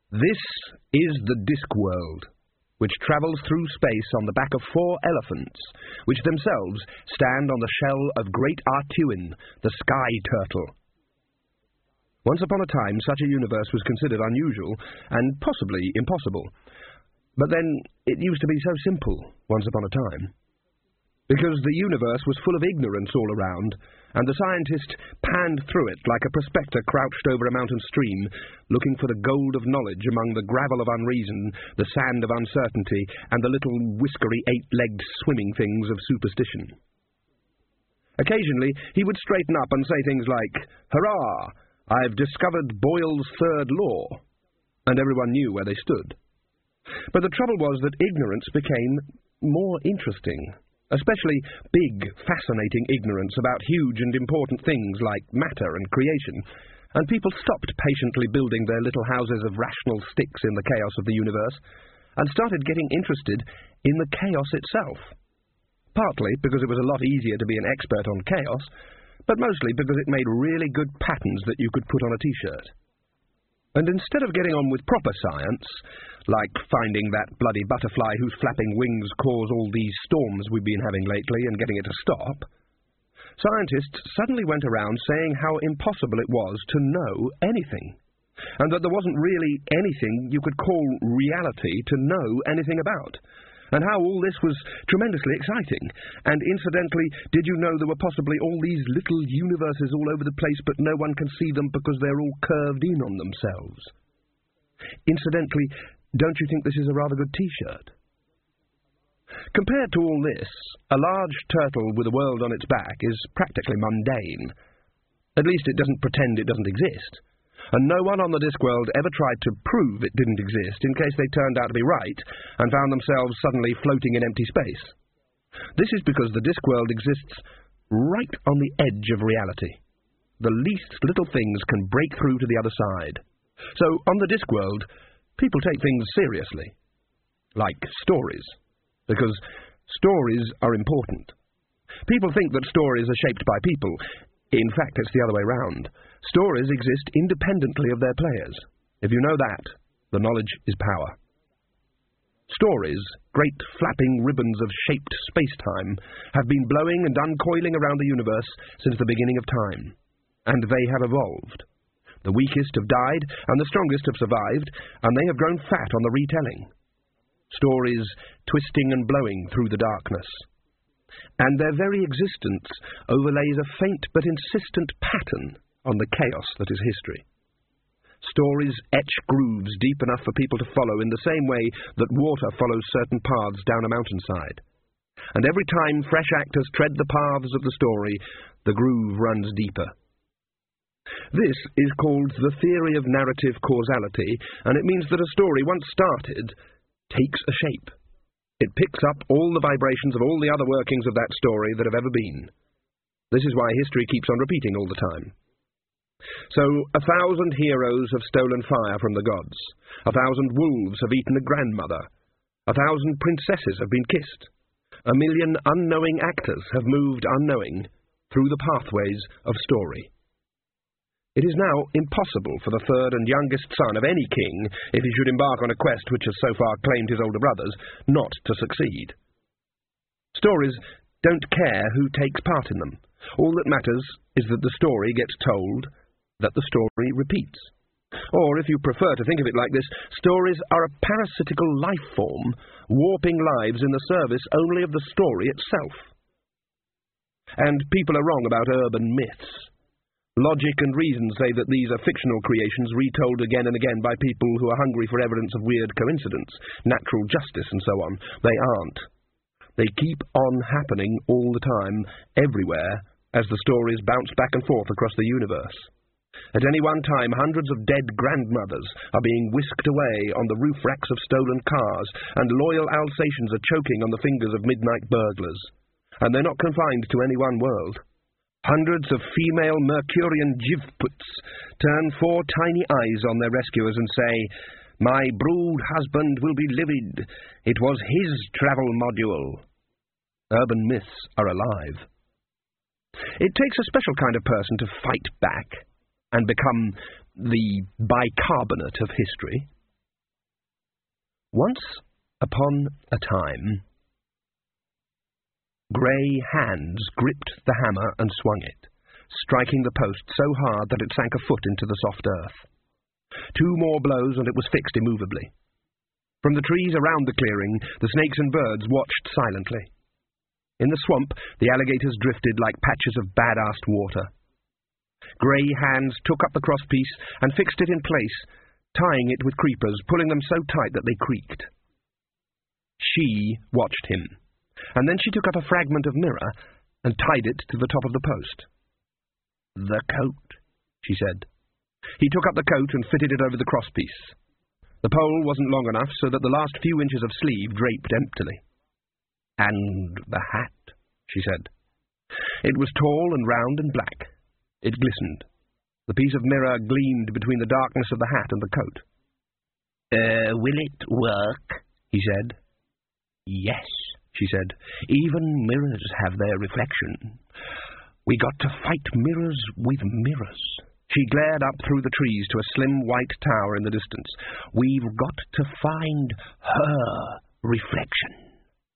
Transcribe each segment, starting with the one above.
This is the Discworld, which travels through space on the back of 4 elephants, which themselves stand on the shell of Great Artuin, the Sky Turtle. Once upon a time, such a universe was considered unusual and possibly impossible. But then, it used to be so simple, once upon a time. Because the universe was full of ignorance all around, and the scientist panned through it like a prospector crouched over a mountain stream, looking for the gold of knowledge among the gravel of unreason, the sand of uncertainty, and the little whiskery 8-legged swimming things of superstition. Occasionally, he would straighten up and say things like, "Hurrah! I've discovered Boyle's third law," and everyone knew where they stood. But the trouble was that ignorance became more interesting, especially big, fascinating ignorance about huge and important things like matter and creation, and people stopped patiently building their little houses of rational sticks in the chaos of the universe, and started getting interested in the chaos itself. Partly because it was a lot easier to be an expert on chaos, but mostly because it made really good patterns that you could put on a t-shirt. And instead of getting on with proper science, like finding that bloody butterfly whose flapping wings cause all these storms we've been having lately and getting it to stop, scientists suddenly went around saying how impossible it was to know anything, and that there wasn't really anything you could call reality to know anything about, and how all this was tremendously exciting, and incidentally, did you know there were possibly all these little universes all over the place, but no one can see them because they're all curved in on themselves? Incidentally, don't you think this is a rather good t-shirt? Compared to all this, a large turtle with a world on its back is practically mundane. At least it doesn't pretend it doesn't exist. And no one on the Discworld ever tried to prove it didn't exist in case they turned out to be right and found themselves suddenly floating in empty space. This is because the Discworld exists right on the edge of reality. The least little things can break through to the other side. So, on the Discworld, people take things seriously. Like stories. Because stories are important. People think that stories are shaped by people. In fact, it's the other way round. Stories exist independently of their players. If you know that, the knowledge is power. Stories, great flapping ribbons of shaped space-time, have been blowing and uncoiling around the universe since the beginning of time. And they have evolved. The weakest have died, and the strongest have survived, and they have grown fat on the retelling. Stories twisting and blowing through the darkness. And their very existence overlays a faint but insistent pattern on the chaos that is history. Stories etch grooves deep enough for people to follow in the same way that water follows certain paths down a mountainside. And every time fresh actors tread the paths of the story, the groove runs deeper. This is called the theory of narrative causality, and it means that a story, once started, takes a shape. It picks up all the vibrations of all the other workings of that story that have ever been. This is why history keeps on repeating all the time. So 1,000 heroes have stolen fire from the gods. 1,000 wolves have eaten a grandmother. 1,000 princesses have been kissed. 1,000,000 unknowing actors have moved unknowing through the pathways of story. It is now impossible for the third and youngest son of any king, if he should embark on a quest which has so far claimed his older brothers, not to succeed. Stories don't care who takes part in them. All that matters is that the story gets told, that the story repeats. Or, if you prefer to think of it like this, stories are a parasitical life form, warping lives in the service only of the story itself. And people are wrong about urban myths. Logic and reason say that these are fictional creations retold again and again by people who are hungry for evidence of weird coincidence, natural justice, and so on. They aren't. They keep on happening all the time, everywhere, as the stories bounce back and forth across the universe. At any one time, hundreds of dead grandmothers are being whisked away on the roof racks of stolen cars, and loyal Alsatians are choking on the fingers of midnight burglars. And they're not confined to any one world. Hundreds of female Mercurian jivputs turn 4 tiny eyes on their rescuers and say, "My brood husband will be livid. It was his travel module." Urban myths are alive. It takes a special kind of person to fight back and become the bicarbonate of history. Once upon a time, grey hands gripped the hammer and swung it, striking the post so hard that it sank a foot into the soft earth. 2 more blows and it was fixed immovably. From the trees around the clearing, the snakes and birds watched silently. In the swamp, the alligators drifted like patches of bad-assed water. Grey hands took up the crosspiece and fixed it in place, tying it with creepers, pulling them so tight that they creaked. She watched him, and then she took up a fragment of mirror and tied it to the top of the post. "The coat," she said. He took up the coat and fitted it over the crosspiece. The pole wasn't long enough, so that the last few inches of sleeve draped emptily. "And the hat," she said. It was tall and round and black. It glistened. The piece of mirror gleamed between the darkness of the hat and the coat. "Will it work?" he said. "Yes," she said. "Even mirrors have their reflection. We got to fight mirrors with mirrors." She glared up through the trees to a slim white tower in the distance. "We've got to find her reflection."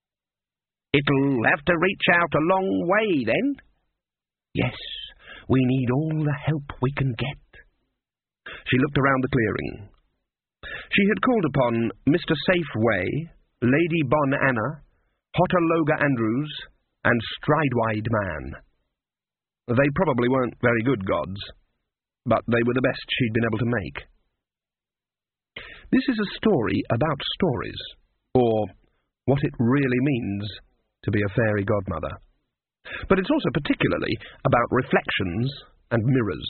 "It'll have to reach out a long way, then?" "Yes, we need all the help we can get." She looked around the clearing. She had called upon Mr. Safeway, Lady Bon Anna, Hotterloga Andrews, and Stridewide Man. They probably weren't very good gods, but they were the best she'd been able to make. This is a story about stories, or what it really means to be a fairy godmother. But it's also particularly about reflections and mirrors.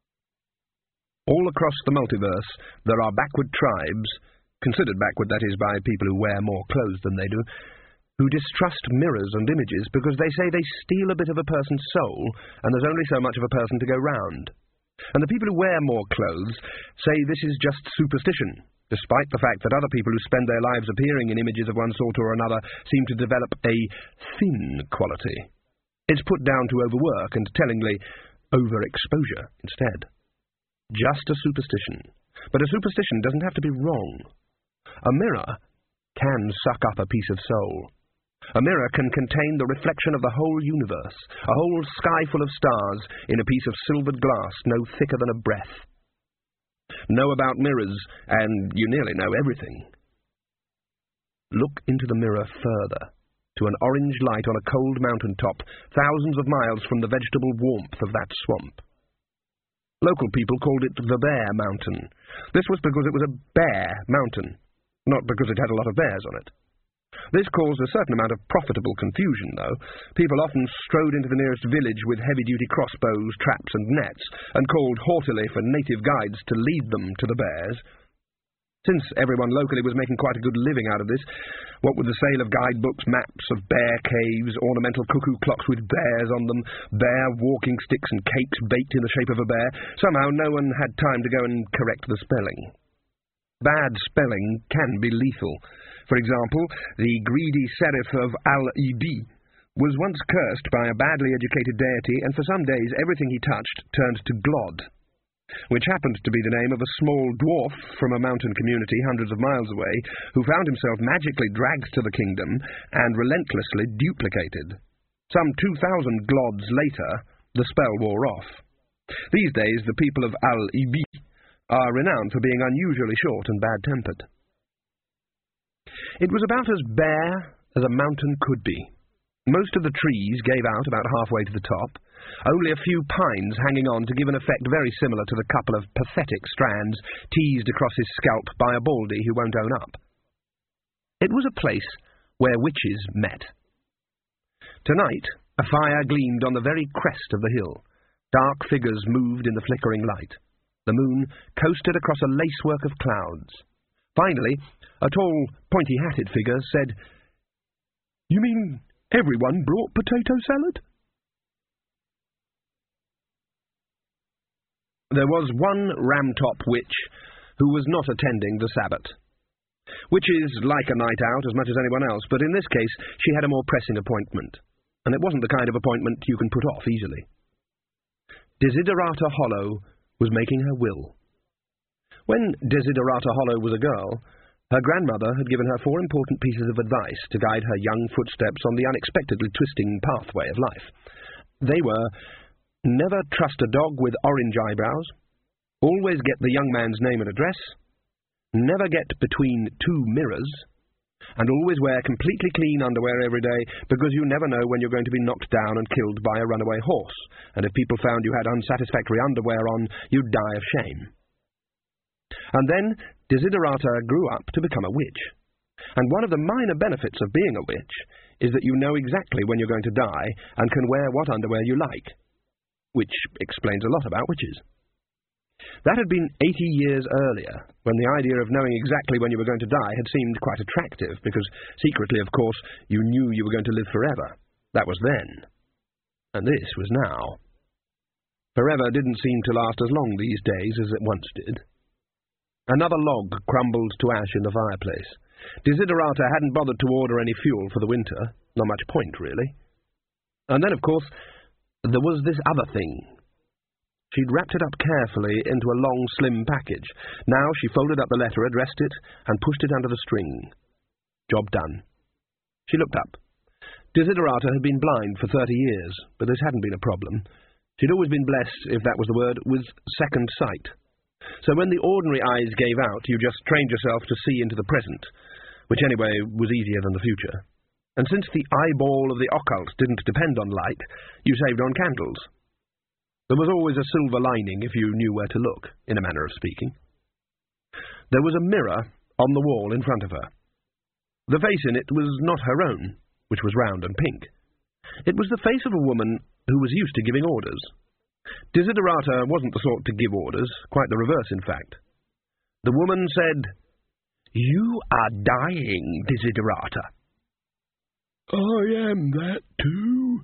All across the multiverse there are backward tribes, considered backward, that is, by people who wear more clothes than they do, who distrust mirrors and images because they say they steal a bit of a person's soul, and there's only so much of a person to go round. And the people who wear more clothes say this is just superstition, despite the fact that other people who spend their lives appearing in images of one sort or another seem to develop a thin quality. It's put down to overwork and, tellingly, overexposure instead. Just a superstition. But a superstition doesn't have to be wrong. A mirror can suck up a piece of soul. A mirror can contain the reflection of the whole universe, a whole sky full of stars in a piece of silvered glass no thicker than a breath. Know about mirrors, and you nearly know everything. Look into the mirror further, to an orange light on a cold mountain top, thousands of miles from the vegetable warmth of that swamp. Local people called it the Bear Mountain. This was because it was a bear mountain, not because it had a lot of bears on it. This caused a certain amount of profitable confusion, though. People often strode into the nearest village with heavy-duty crossbows, traps, and nets, and called haughtily for native guides to lead them to the bears. Since everyone locally was making quite a good living out of this, what with the sale of guidebooks, maps of bear caves, ornamental cuckoo clocks with bears on them, bear walking sticks and cakes baked in the shape of a bear, somehow no one had time to go and correct the spelling. Bad spelling can be lethal. For example, the greedy serif of Al-Ibi was once cursed by a badly educated deity, and for some days everything he touched turned to Glod, which happened to be the name of a small dwarf from a mountain community hundreds of miles away, who found himself magically dragged to the kingdom and relentlessly duplicated. Some 2,000 Glods later, the spell wore off. These days, the people of Al-Ibi are renowned for being unusually short and bad-tempered. It was about as bare as a mountain could be. Most of the trees gave out about halfway to the top, only a few pines hanging on to give an effect very similar to the couple of pathetic strands teased across his scalp by a baldy who won't own up. It was a place where witches met. Tonight, a fire gleamed on the very crest of the hill. Dark figures moved in the flickering light. The moon coasted across a lacework of clouds. Finally, a tall, pointy-hatted figure said, "You mean everyone brought potato salad?" There was one ram-top witch who was not attending the Sabbat. Witches like a night out as much as anyone else, but in this case she had a more pressing appointment, and it wasn't the kind of appointment you can put off easily. Desiderata Hollow was making her will. When Desiderata Hollow was a girl, Her grandmother had given her 4 important pieces of advice to guide her young footsteps on the unexpectedly twisting pathway of life. They were, never trust a dog with orange eyebrows, always get the young man's name and address, never get between 2 mirrors, and always wear completely clean underwear every day, because you never know when you're going to be knocked down and killed by a runaway horse, and if people found you had unsatisfactory underwear on, you'd die of shame. And then Desiderata grew up to become a witch, and one of the minor benefits of being a witch is that you know exactly when you're going to die and can wear what underwear you like, which explains a lot about witches. That had been 80 years earlier, when the idea of knowing exactly when you were going to die had seemed quite attractive, because secretly, of course, you knew you were going to live forever. That was then. And this was now. Forever didn't seem to last as long these days as it once did. Another log crumbled to ash in the fireplace. Desiderata hadn't bothered to order any fuel for the winter. Not much point, really. And then, of course, there was this other thing. She'd wrapped it up carefully into a long, slim package. Now she folded up the letter, addressed it, and pushed it under the string. Job done. She looked up. Desiderata had been blind for 30 years, but this hadn't been a problem. She'd always been blessed, if that was the word, with second sight. So when the ordinary eyes gave out, you just trained yourself to see into the present, which anyway was easier than the future. And since the eyeball of the occult didn't depend on light, you saved on candles. There was always a silver lining if you knew where to look, in a manner of speaking. There was a mirror on the wall in front of her. The face in it was not her own, which was round and pink. It was the face of a woman who was used to giving orders. Desiderata wasn't the sort to give orders, quite the reverse, in fact. The woman said, "You are dying, Desiderata." "I am that too."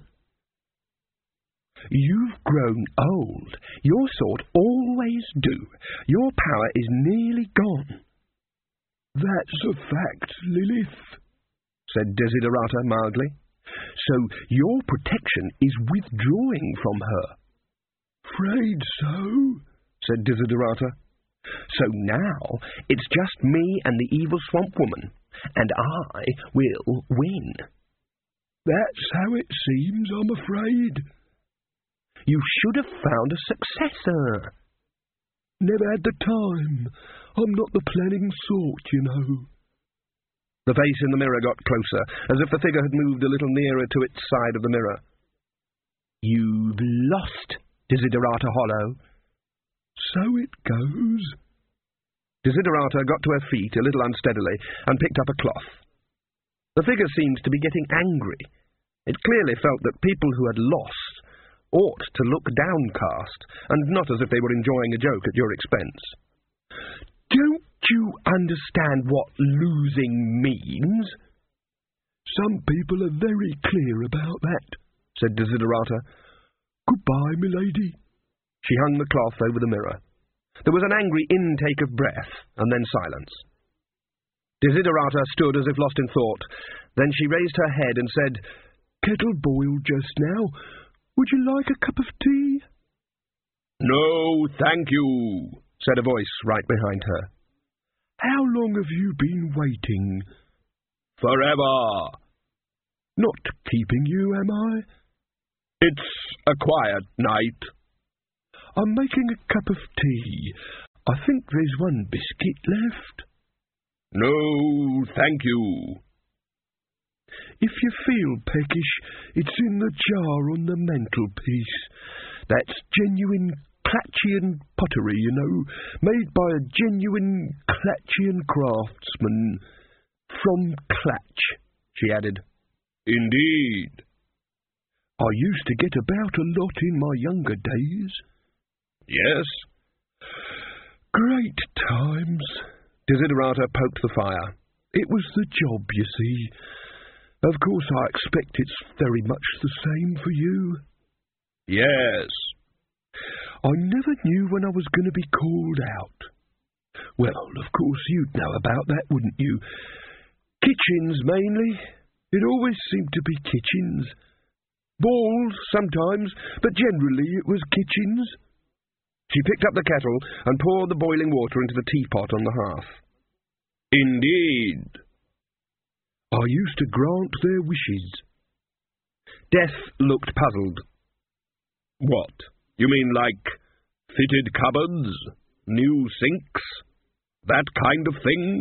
"You've grown old. Your sort always do. Your power is nearly gone." "That's a fact, Lilith," said Desiderata mildly. "So your protection is withdrawing from her." "'Fraid so," said Desiderata. "So now it's just me and the evil swamp woman, and I will win." "That's how it seems, I'm afraid." "You should have found a successor." "Never had the time. I'm not the planning sort, you know." The face in the mirror got closer, as if the figure had moved a little nearer to its side of the mirror. "You've lost, Desiderata Hollow." "So it goes." Desiderata got to her feet a little unsteadily and picked up a cloth. The figure seemed to be getting angry. It clearly felt that people who had lost ought to look downcast, and not as if they were enjoying a joke at your expense. "Don't you understand what losing means?" "Some people are very clear about that," said Desiderata. "Goodbye, milady." She hung the cloth over the mirror. There was an angry intake of breath, and then silence. Desiderata stood as if lost in thought. Then she raised her head and said, "Kettle boiled just now. Would you like a cup of tea?" "No, thank you," said a voice right behind her. "How long have you been waiting?" "Forever." "Not keeping you, am I?" "It's a quiet night." "I'm making a cup of tea. I think there's one biscuit left." "No, thank you." "If you feel peckish, it's in the jar on the mantelpiece. That's genuine Clatchian pottery, you know, made by a genuine Clatchian craftsman. From Clatch," she added. "Indeed." "I used to get about a lot in my younger days." "Yes." "Great times." Desiderata poked the fire. "It was the job, you see. Of course I expect it's very much the same for you." "Yes." "I never knew when I was going to be called out." "Well, of course you'd know about that, wouldn't you? Kitchens, mainly. It always seemed to be kitchens. Balls, sometimes, but generally it was kitchens." She picked up the kettle and poured the boiling water into the teapot on the hearth. Indeed. I used to grant their wishes. Death looked puzzled. What? You mean like fitted cupboards? New sinks? That kind of thing?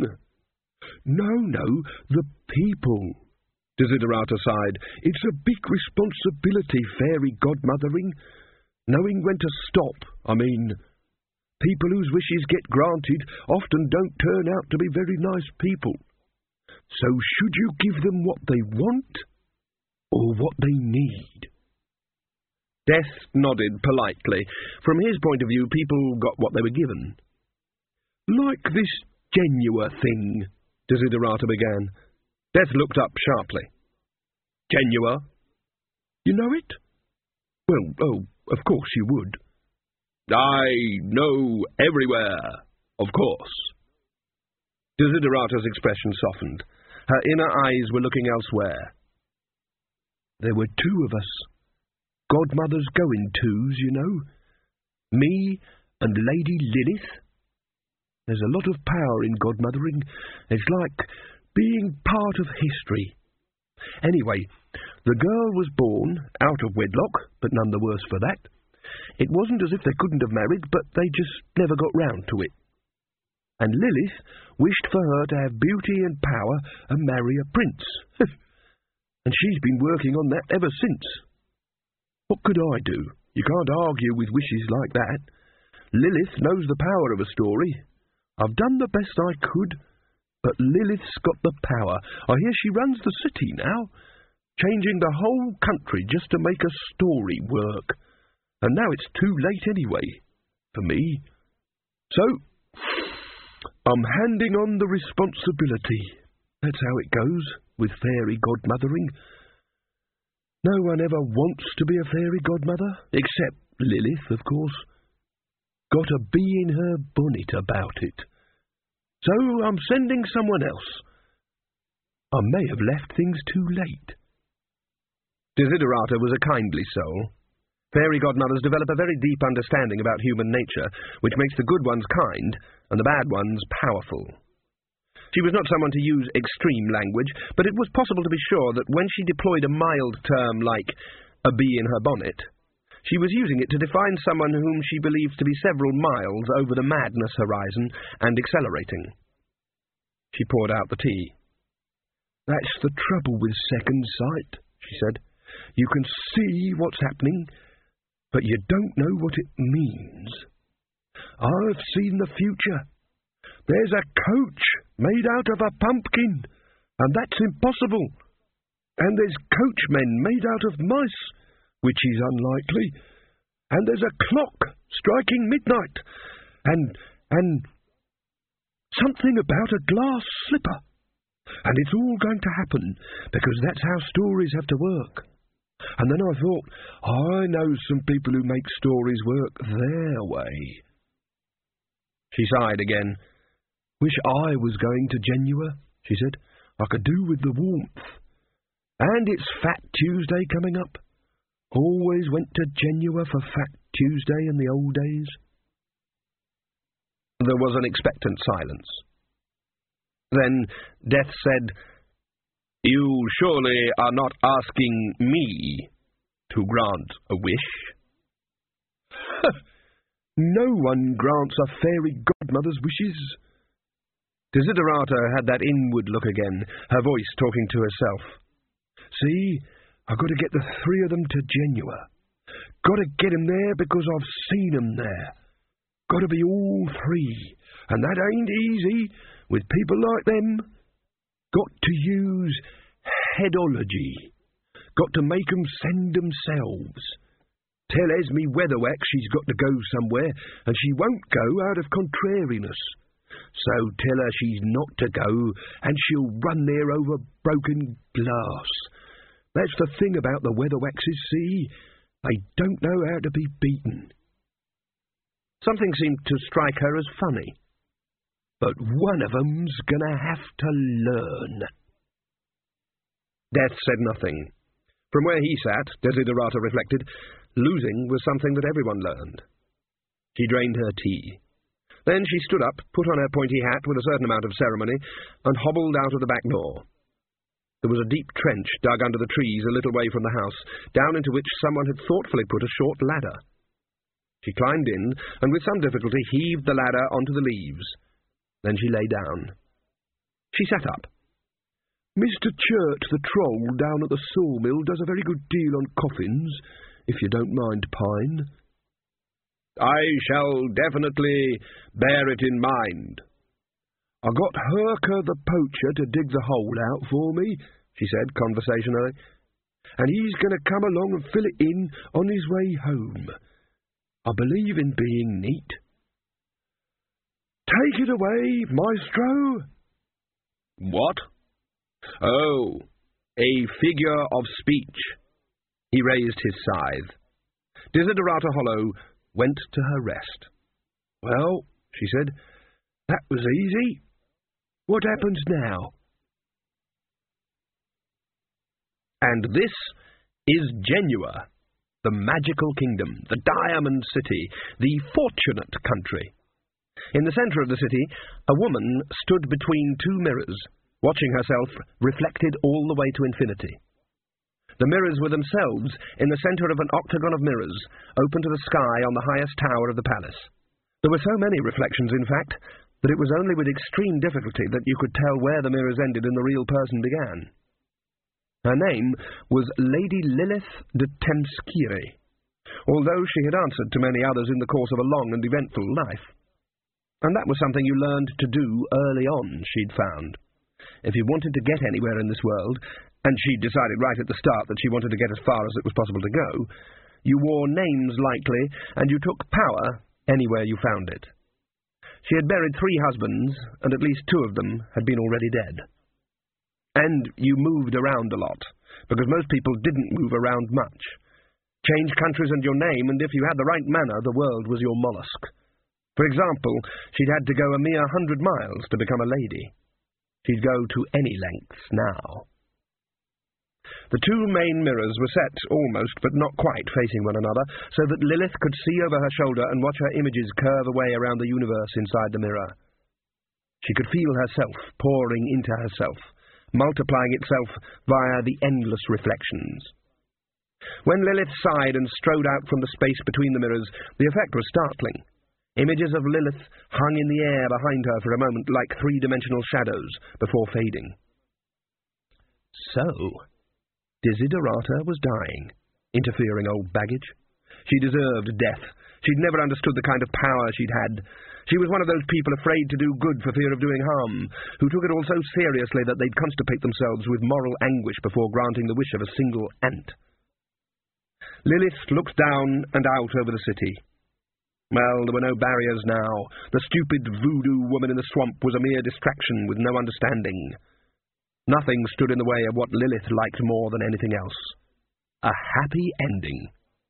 No, the people. Desiderata sighed. It's a big responsibility, fairy godmothering. Knowing when to stop, I mean. People whose wishes get granted often don't turn out to be very nice people. So should you give them what they want, or what they need? Death nodded politely. From his point of view, people got what they were given. Like this Genua thing, Desiderata began. Death looked up sharply. Genua? You know it? Well, oh, of course you would. I know everywhere, of course. Desiderata's expression softened. Her inner eyes were looking elsewhere. There were two of us. Godmothers go-in-twos, you know. Me and Lady Lilith. There's a lot of power in godmothering. It's like being part of history. Anyway, the girl was born out of wedlock, but none the worse for that. It wasn't as if they couldn't have married, but they just never got round to it. And Lilith wished for her to have beauty and power and marry a prince. And she's been working on that ever since. What could I do? You can't argue with wishes like that. Lilith knows the power of a story. I've done the best I could, but Lilith's got the power. I hear she runs the city now, changing the whole country just to make a story work. And now it's too late anyway, for me. So, I'm handing on the responsibility. That's how it goes with fairy godmothering. No one ever wants to be a fairy godmother, except Lilith, of course. Got a bee in her bonnet about it. So I'm sending someone else. I may have left things too late. Desiderata was a kindly soul. Fairy godmothers develop a very deep understanding about human nature, which makes the good ones kind and the bad ones powerful. She was not someone to use extreme language, but it was possible to be sure that when she deployed a mild term like a bee in her bonnet, she was using it to define someone whom she believed to be several miles over the madness horizon and accelerating. She poured out the tea. That's the trouble with second sight, she said. You can see what's happening, but you don't know what it means. I've seen the future. There's a coach made out of a pumpkin, and that's impossible. And there's coachmen made out of mice, which is unlikely. And there's a clock striking midnight, and something about a glass slipper. And it's all going to happen, because that's how stories have to work. And then I thought, I know some people who make stories work their way. She sighed again. Wish I was going to Genua, she said. I could do with the warmth. And it's Fat Tuesday coming up. Always went to Genua for Fat Tuesday in the old days. There was an expectant silence. Then Death said, You surely are not asking me to grant a wish? No one grants a fairy godmother's wishes. Desiderata had that inward look again, her voice talking to herself. See, I've got to get the three of them to Genua. Got to get 'em there because I've seen 'em there. Got to be all three, and that ain't easy with people like them. Got to use headology. Got to make 'em send themselves. Tell Esme Weatherwax she's got to go somewhere, and she won't go out of contrariness. So tell her she's not to go, and she'll run there over broken glass. That's the thing about the Weatherwaxes, see? They don't know how to be beaten. Something seemed to strike her as funny. But one of 'em's gonna have to learn. Death said nothing. From where he sat, Desiderata reflected, losing was something that everyone learned. She drained her tea. Then she stood up, put on her pointy hat with a certain amount of ceremony, and hobbled out of the back door. There was a deep trench dug under the trees a little way from the house, down into which someone had thoughtfully put a short ladder. She climbed in, and with some difficulty heaved the ladder onto the leaves. Then she lay down. She sat up. "Mr. Churt, the troll, down at the sawmill, does a very good deal on coffins, if you don't mind, Pine." "I shall definitely bear it in mind." "I got Herker the poacher to dig the hole out for me," she said conversationally, "and he's going to come along and fill it in on his way home. I believe in being neat." "Take it away, maestro." "What?" "Oh, a figure of speech." He raised his scythe. Desiderata Hollow went to her rest. "Well," she said, "that was easy. What happens now?" And this is Genua, the magical kingdom, the Diamond City, the fortunate country. In the centre of the city, a woman stood between two mirrors, watching herself reflected all the way to infinity. The mirrors were themselves in the centre of an octagon of mirrors, open to the sky on the highest tower of the palace. There were so many reflections, in fact, that it was only with extreme difficulty that you could tell where the mirrors ended and the real person began. Her name was Lady Lilith de Temskiri, although she had answered to many others in the course of a long and eventful life. And that was something you learned to do early on, she'd found. If you wanted to get anywhere in this world, and she'd decided right at the start that she wanted to get as far as it was possible to go, you wore names lightly, and you took power anywhere you found it. She had buried 3 husbands, and at least 2 of them had been already dead. And you moved around a lot, because most people didn't move around much. Change countries and your name, and if you had the right manner, the world was your mollusk. For example, she'd had to go a mere 100 miles to become a lady. She'd go to any lengths now. The 2 main mirrors were set almost, but not quite, facing one another, so that Lilith could see over her shoulder and watch her images curve away around the universe inside the mirror. She could feel herself pouring into herself, multiplying itself via the endless reflections. When Lilith sighed and strode out from the space between the mirrors, the effect was startling. Images of Lilith hung in the air behind her for a moment like 3-dimensional shadows before fading. So, Desiderata was dying, interfering old baggage. She deserved death. She'd never understood the kind of power she'd had. She was one of those people afraid to do good for fear of doing harm, who took it all so seriously that they'd constipate themselves with moral anguish before granting the wish of a single ant. Lilith looked down and out over the city. Well, there were no barriers now. The stupid voodoo woman in the swamp was a mere distraction with no understanding. Nothing stood in the way of what Lilith liked more than anything else. A happy ending.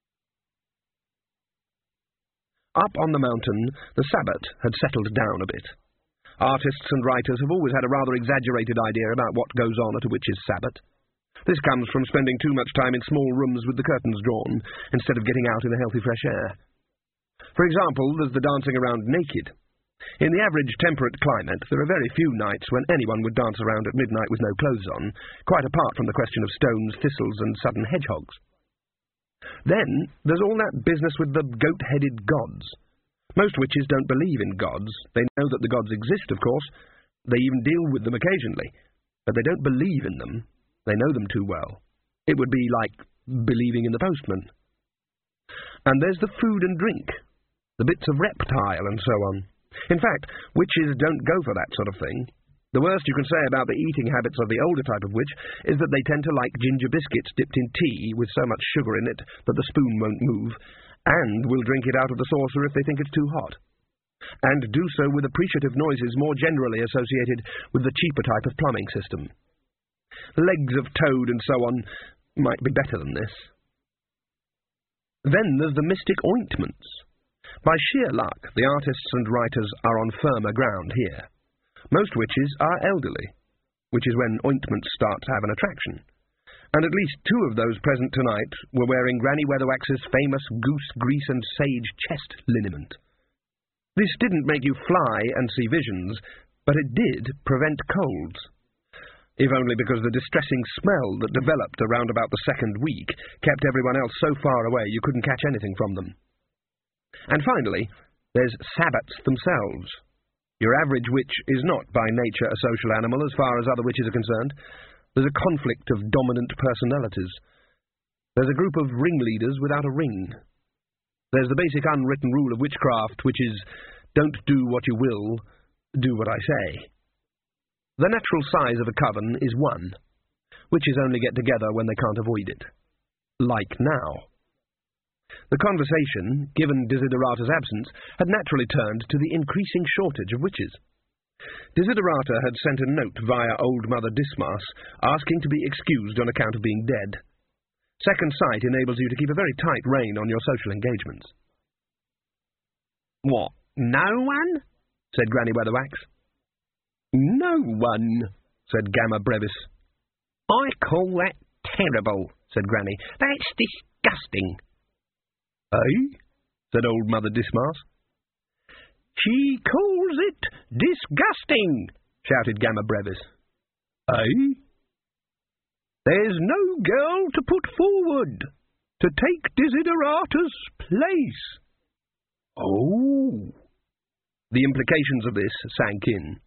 Up on the mountain, the Sabbat had settled down a bit. Artists and writers have always had a rather exaggerated idea about what goes on at a witch's Sabbat. This comes from spending too much time in small rooms with the curtains drawn, instead of getting out in the healthy fresh air. For example, there's the dancing around naked. In the average temperate climate, there are very few nights when anyone would dance around at midnight with no clothes on, quite apart from the question of stones, thistles, and sudden hedgehogs. Then there's all that business with the goat-headed gods. Most witches don't believe in gods. They know that the gods exist, of course. They even deal with them occasionally. But they don't believe in them. They know them too well. It would be like believing in the postman. And there's the food and drink, the bits of reptile and so on. In fact, witches don't go for that sort of thing. The worst you can say about the eating habits of the older type of witch is that they tend to like ginger biscuits dipped in tea with so much sugar in it that the spoon won't move, and will drink it out of the saucer if they think it's too hot, and do so with appreciative noises more generally associated with the cheaper type of plumbing system. Legs of toad and so on might be better than this. Then there's the mystic ointments. By sheer luck, the artists and writers are on firmer ground here. Most witches are elderly, which is when ointments start to have an attraction. And at least 2 of those present tonight were wearing Granny Weatherwax's famous goose grease and sage chest liniment. This didn't make you fly and see visions, but it did prevent colds. If only because the distressing smell that developed around about the second week kept everyone else so far away you couldn't catch anything from them. And finally, there's sabbats themselves. Your average witch is not by nature a social animal as far as other witches are concerned. There's a conflict of dominant personalities. There's a group of ringleaders without a ring. There's the basic unwritten rule of witchcraft, which is, don't do what you will, do what I say. The natural size of a coven is 1. Witches only get together when they can't avoid it. Like now. The conversation, given Desiderata's absence, had naturally turned to the increasing shortage of witches. Desiderata had sent a note via Old Mother Dismas, asking to be excused on account of being dead. Second sight enables you to keep a very tight rein on your social engagements. "What, no one?" said Granny Weatherwax. "No one," said Gamma Brevis. "I call that terrible," said Granny. "That's disgusting." "Eh?" said Old Mother Dismas. "She calls it disgusting," shouted Gamma Brevis. "Eh?" "There's no girl to put forward to take Desiderata's place." Oh. The implications of this sank in.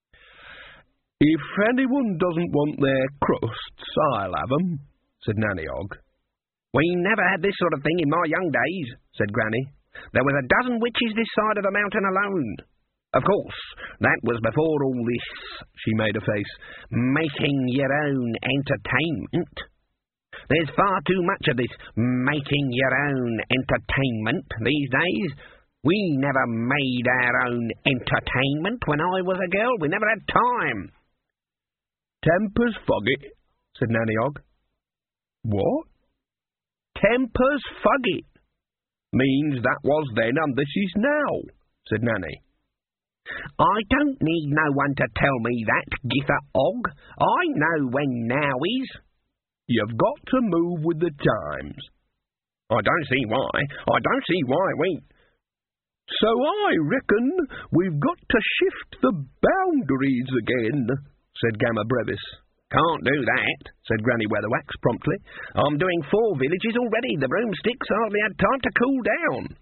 "If anyone doesn't want their crusts, I'll have 'em," said Nanny Og. "We never had this sort of thing in my young days," said Granny. "There was a dozen witches this side of the mountain alone. Of course, that was before all this," she made a face, "making your own entertainment. There's far too much of this making your own entertainment these days. We never made our own entertainment when I was a girl. We never had time." "Tempers fugget," said Nanny Og. "What?" "Tempers fugget. Means that was then and this is now," said Nanny. "I don't need no one to tell me that, Githa Og. I know when now is." "You've got to move with the times." "I don't see why we—" "So I reckon we've got to shift the boundaries again," said Gamma Brevis. "Can't do that," said Granny Weatherwax promptly. "I'm doing 4 villages already. The broomsticks hardly had time to cool down."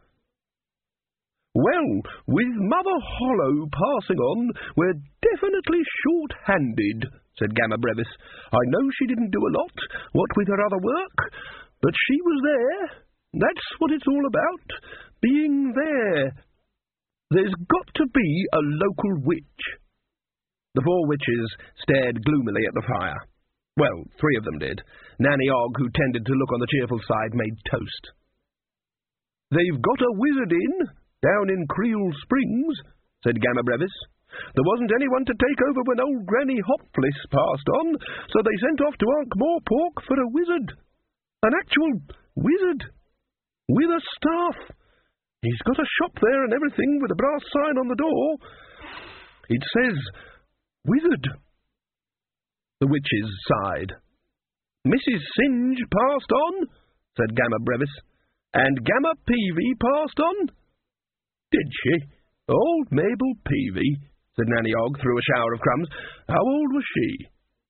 "Well, with Mother Hollow passing on, we're definitely short-handed," said Gamma Brevis. "I know she didn't do a lot, what with her other work, but she was there. That's what it's all about, being there. There's got to be a local witch." The 4 witches stared gloomily at the fire. Well, 3 of them did. Nanny Og, who tended to look on the cheerful side, made toast. "They've got a wizard in, down in Creel Springs," said Gamma Brevis. "There wasn't anyone to take over when old Granny Hopfliss passed on, so they sent off to Ankh-Morpork for a wizard. An actual wizard. With a staff. He's got a shop there and everything, with a brass sign on the door. It says, 'Wizard.'" The witches sighed. "Mrs. Singe passed on," said Gamma Brevis. "And Gamma Peavy passed on." "Did she? Old Mabel Peavy," said Nanny Og through a shower of crumbs. "How old was she?"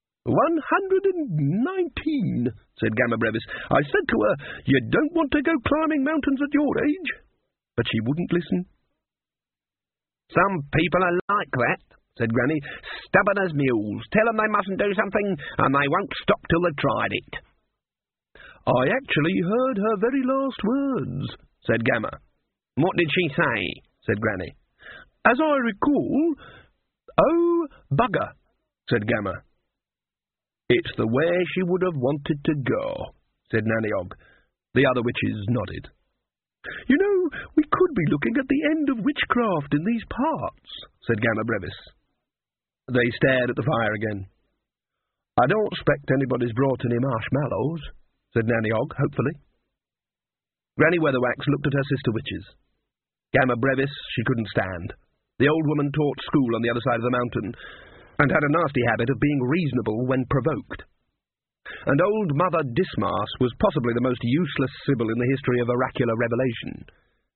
119, said Gamma Brevis. "I said to her, 'You don't want to go climbing mountains at your age.' But she wouldn't listen." "Some people are like that," said Granny. "Stubborn as mules. Tell them they mustn't do something, and they won't stop till they've tried it." "I actually heard her very last words," said Gamma. "What did she say?" said Granny. "As I recall, 'Oh, bugger,'" said Gamma. "It's the way she would have wanted to go," said Nanny Og. The other witches nodded. "You know, we could be looking at the end of witchcraft in these parts," said Gamma Brevis. They stared at the fire again. "I don't expect anybody's brought any marshmallows," said Nanny Og, hopefully. Granny Weatherwax looked at her sister witches. Gamma Brevis she couldn't stand. The old woman taught school on the other side of the mountain, and had a nasty habit of being reasonable when provoked. And old Mother Dismas was possibly the most useless sibyl in the history of oracular revelation.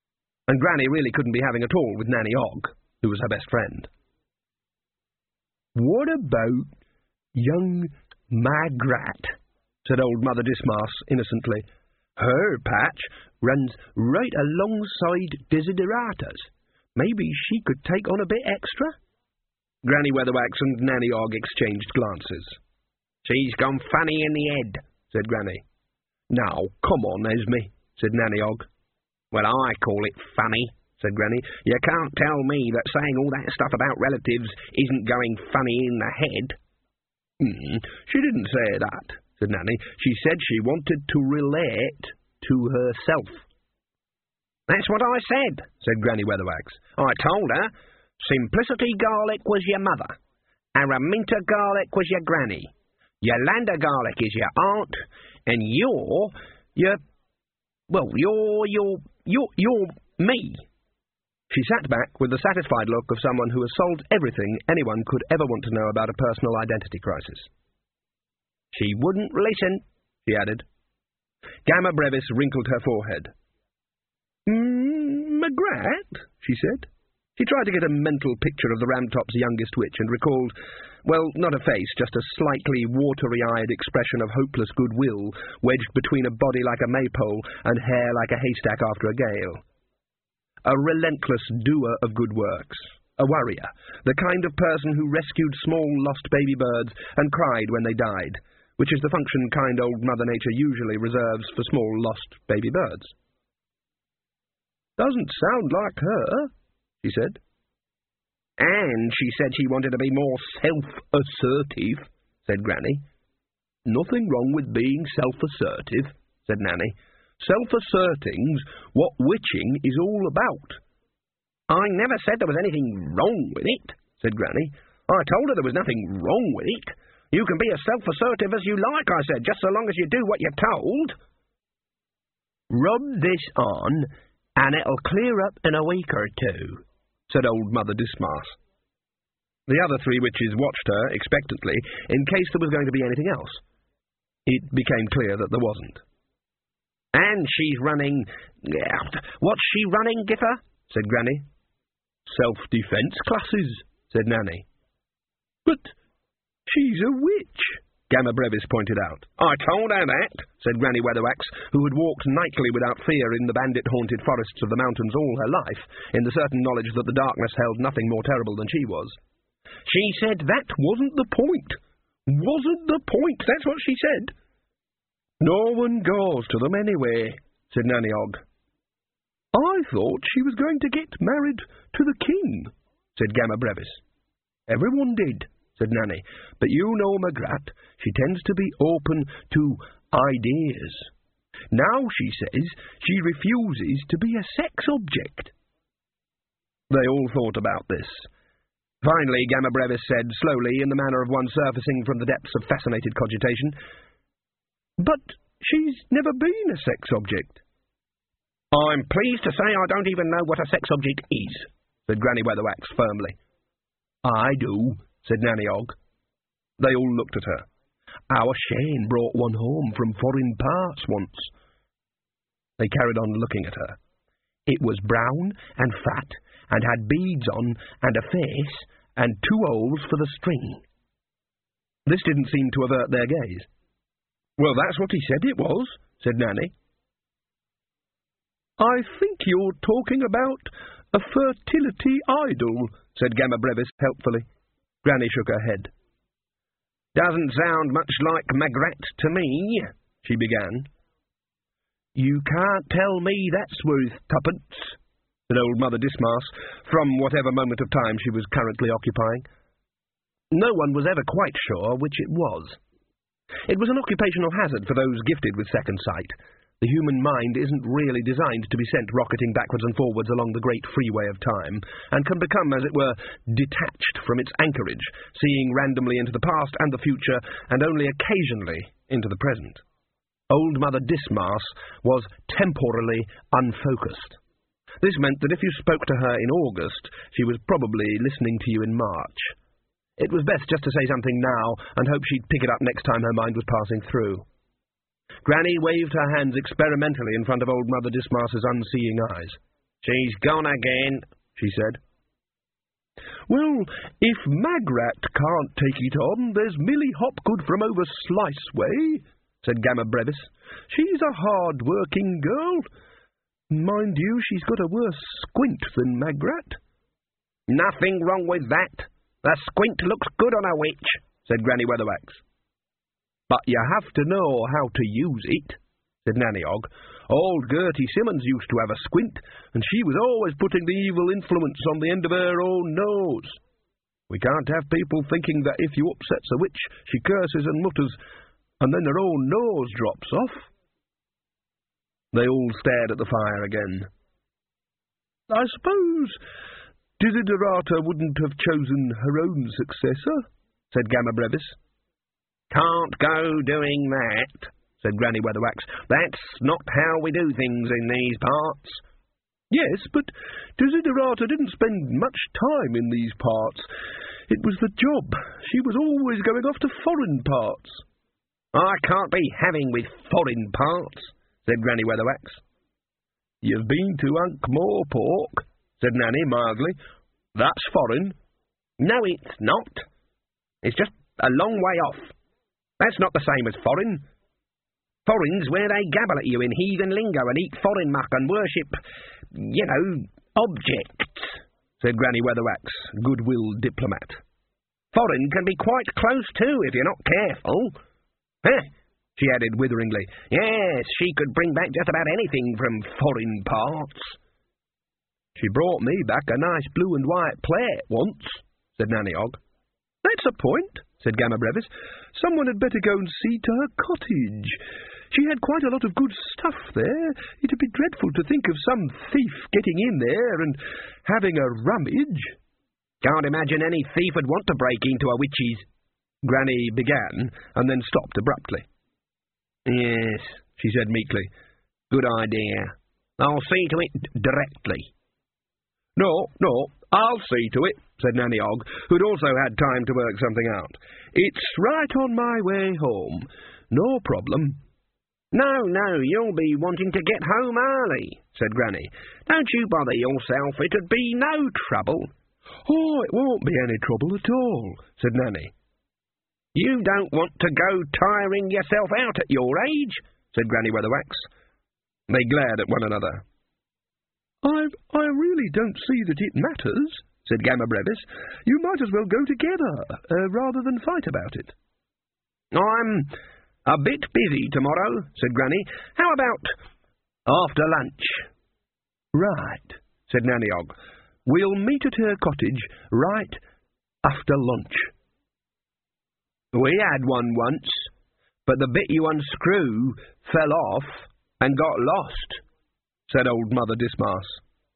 and Granny really couldn't be having it all with Nanny Ogg, who was her best friend. "What about young Magrat?" said old Mother Dismas innocently. "Her patch runs right alongside Desideratus. Maybe she could take on a bit extra?" Granny Weatherwax and Nanny Ogg exchanged glances. "She's gone funny in the head," said Granny. "Now, come on, Esme," said Nanny Ogg. "Well, I call it funny," said Granny. "You can't tell me that saying all that stuff about relatives isn't going funny in the head." "She didn't say that," said Nanny. "She said she wanted to relate to herself." "That's what I said," Granny Weatherwax. "I told her Simplicity Garlick was your mother, Araminta Garlick was your granny, Yolanda Garlick is your aunt, and you're me." She sat back with the satisfied look of someone who has solved everything anyone could ever want to know about a personal identity crisis. "She wouldn't listen," she added. Gamma Brevis wrinkled her forehead. "Magrat?" she said. She tried to get a mental picture of the Ramtop's youngest witch and recalled, well, not a face, just a slightly watery-eyed expression of hopeless goodwill wedged between a body like a maypole and hair like a haystack after a gale. A relentless doer of good works, a warrior, the kind of person who rescued small lost baby birds and cried when they died, which is the function kind old Mother Nature usually reserves for small lost baby birds. "Doesn't sound like her," she said. "And she said she wanted to be more self-assertive," said Granny. "Nothing wrong with being self-assertive," said Nanny. "Self-asserting's what witching is all about." "I never said there was anything wrong with it," said Granny. "I told her there was nothing wrong with it. You can be as self-assertive as you like, I said, just so long as you do what you're told." "Rub this on, and it'll clear up in a week or two," said old Mother Dismas. The other three witches watched her expectantly in case there was going to be anything else. It became clear that there wasn't. "And she's running... What's she running, Giffer?" said Granny. "Self-defence classes," said Nanny. "But she's a witch," Gamma Brevis pointed out. "I told her that," said Granny Weatherwax, who had walked nightly without fear in the bandit-haunted forests of the mountains all her life, in the certain knowledge that the darkness held nothing more terrible than she was. "She said that wasn't the point. Wasn't the point, that's what she said." "No one goes to them anyway," said Nanny Ogg. "I thought she was going to get married to the king," said Gamma Brevis. "Everyone did," said Nanny, "but you know Magrat, she tends to be open to ideas. Now she says she refuses to be a sex object." They all thought about this. Finally, Gamma Brevis said, slowly, in the manner of one surfacing from the depths of fascinated cogitation, "But she's never been a sex object." "I'm pleased to say I don't even know what a sex object is," said Granny Weatherwax firmly. "I do," said Nanny Ogg. They all looked at her. "Our Shane brought one home from foreign parts once." They carried on looking at her. "It was brown and fat, and had beads on, and a face, and 2 holes for the string." This didn't seem to avert their gaze. "Well, that's what he said it was," said Nanny. "I think you're talking about a fertility idol," said Gamma Brevis helpfully. Granny shook her head. "Doesn't sound much like Magrat to me," she began. "You can't tell me that's worth 2pence, said old Mother Dismas, from whatever moment of time she was currently occupying. No one was ever quite sure which it was. It was an occupational hazard for those gifted with second sight. The human mind isn't really designed to be sent rocketing backwards and forwards along the great freeway of time, and can become, as it were, detached from its anchorage, seeing randomly into the past and the future, and only occasionally into the present. Old Mother Dismas was temporally unfocused. This meant that if you spoke to her in August, she was probably listening to you in March. It was best just to say something now, and hope she'd pick it up next time her mind was passing through. Granny waved her hands experimentally in front of old Mother Dismas's unseeing eyes. "She's gone again," she said. "Well, if Magrat can't take it on, there's Millie Hopgood from over Slice Way," said Gamma Brevis. "She's a hard-working girl. Mind you, she's got a worse squint than Magrat." "Nothing wrong with that. The squint looks good on a witch," said Granny Weatherwax. "But you have to know how to use it," said Nanny Og. "Old Gertie Simmons used to have a squint, and she was always putting the evil influence on the end of her own nose. We can't have people thinking that if you upsets a witch, she curses and mutters, and then her own nose drops off." They all stared at the fire again. "I suppose Desiderata wouldn't have chosen her own successor," said Gamma Brevis. "Can't go doing that," said Granny Weatherwax. "That's not how we do things in these parts." "Yes, but Desiderata didn't spend much time in these parts. It was the job. She was always going off to foreign parts." "I can't be having with foreign parts," said Granny Weatherwax. "You've been to Ankh-Morpork," said Nanny mildly. "That's foreign." "No, it's not. It's just a long way off. That's not the same as foreign. Foreign's where they gabble at you in heathen lingo and eat foreign muck and worship, objects," said Granny Weatherwax, goodwill diplomat. "Foreign can be quite close too if you're not careful. Huh," she added witheringly. "Yes, she could bring back just about anything from foreign parts." "She brought me back a nice blue and white plate once," said Nanny Og. "That's a point," said Gamma Brevis. "Someone had better go and see to her cottage. She had quite a lot of good stuff there. It'd be dreadful to think of some thief getting in there and having a rummage." "Can't imagine any thief would want to break into a witch's," Granny began, and then stopped abruptly. "Yes," she said meekly. "Good idea. I'll see to it directly." No, I'll see to it," said Nanny Og, who'd also had time to work something out. "It's right on my way home. No problem." No, you'll be wanting to get home early," said Granny. "Don't you bother yourself. It'd be no trouble." "Oh, it won't be any trouble at all," said Nanny. "You don't want to go tiring yourself out at your age," said Granny Weatherwax. They glared at one another. I really don't see that it matters," said Gamma Brevis. "You might as well go together, rather than fight about it." "I'm a bit busy tomorrow," said Granny. "How about after lunch?" "Right," said Nanny Og. "We'll meet at her cottage right after lunch." "We had one once, but the bit you unscrew fell off and got lost," said old Mother Dismas.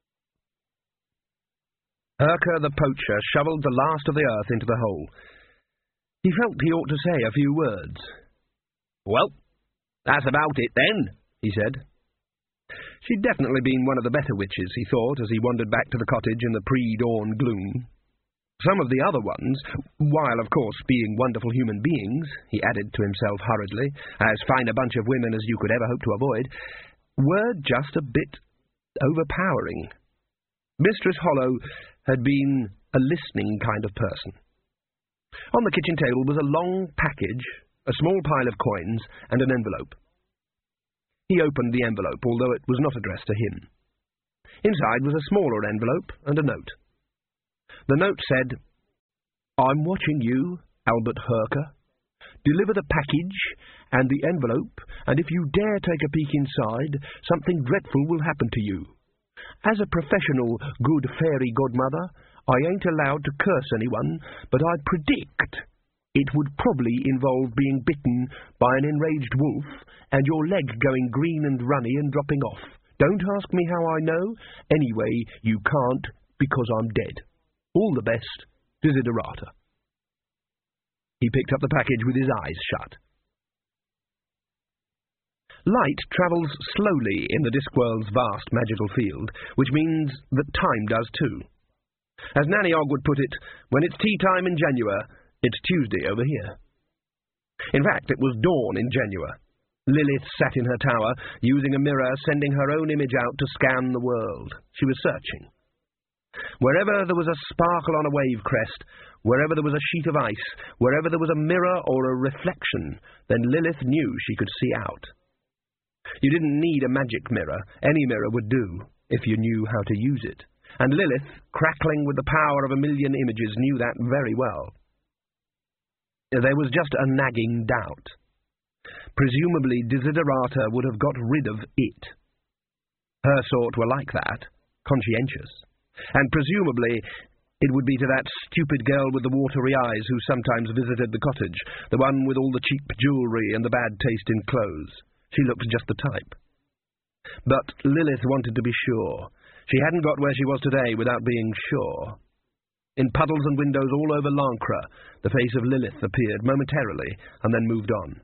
Herker the poacher shovelled the last of the earth into the hole. He felt he ought to say a few words. "Well, that's about it then," he said. She'd definitely been one of the better witches, he thought, as he wandered back to the cottage in the pre-dawn gloom. Some of the other ones, while of course being wonderful human beings, he added to himself hurriedly, as fine a bunch of women as you could ever hope to avoid, were just a bit overpowering. Mistress Hollow had been a listening kind of person. On the kitchen table was a long package, a small pile of coins, and an envelope. He opened the envelope, although it was not addressed to him. Inside was a smaller envelope and a note. The note said, "I'm watching you, Albert Herker. Deliver the package and the envelope, and if you dare take a peek inside, something dreadful will happen to you. As a professional good fairy godmother, I ain't allowed to curse anyone, but I predict it would probably involve being bitten by an enraged wolf and your leg going green and runny and dropping off. Don't ask me how I know. Anyway, you can't, because I'm dead. All the best, Desiderata." He picked up the package with his eyes shut. Light travels slowly in the Discworld's vast magical field, which means that time does too. As Nanny Og would put it, when it's tea time in Janua, it's Tuesday over here. In fact, it was dawn in Janua. Lilith sat in her tower, using a mirror, sending her own image out to scan the world. She was searching. Wherever there was a sparkle on a wave crest, wherever there was a sheet of ice, wherever there was a mirror or a reflection, then Lilith knew she could see out. You didn't need a magic mirror. Any mirror would do, if you knew how to use it. And Lilith, crackling with the power of 1,000,000 images, knew that very well. There was just a nagging doubt. Presumably Desiderata would have got rid of it. Her sort were like that, conscientious. And presumably it would be to that stupid girl with the watery eyes who sometimes visited the cottage, the one with all the cheap jewellery and the bad taste in clothes. She looked just the type. But Lilith wanted to be sure. She hadn't got where she was today without being sure. In puddles and windows all over Lancre, the face of Lilith appeared momentarily and then moved on.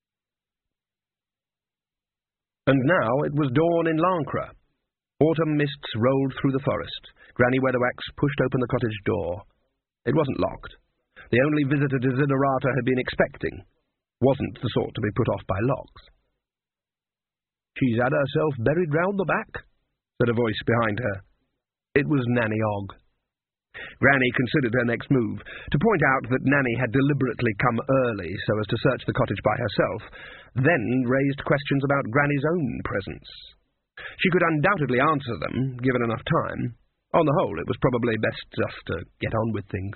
And now it was dawn in Lancre. Autumn mists rolled through the forest. Granny Weatherwax pushed open the cottage door. It wasn't locked. The only visitor Desiderata had been expecting wasn't the sort to be put off by locks. "She's had herself buried round the back," said a voice behind her. It was Nanny Ogg. Granny considered her next move, to point out that Nanny had deliberately come early so as to search the cottage by herself, then raised questions about Granny's own presence. She could undoubtedly answer them, given enough time. On the whole, it was probably best just to get on with things.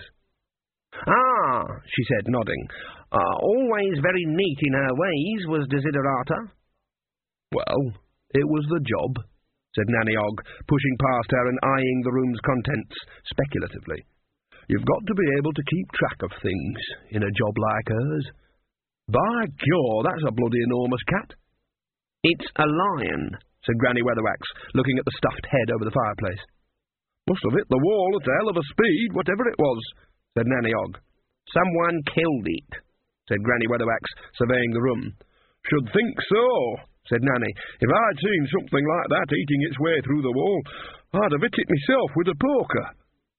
"Ah," she said, nodding. "Always very neat in her ways, was Desiderata." "Well, it was the job," said Nanny Ogg, pushing past her and eyeing the room's contents speculatively. "You've got to be able to keep track of things in a job like hers. By God, that's a bloody enormous cat." "It's a lion," said Granny Weatherwax, looking at the stuffed head over the fireplace. "Must have hit the wall at a hell of a speed, whatever it was," said Nanny Ogg. "Someone killed it," said Granny Weatherwax, surveying the room. "Should think so," said Nanny. "If I'd seen something like that eating its way through the wall, I'd have hit it myself with a poker."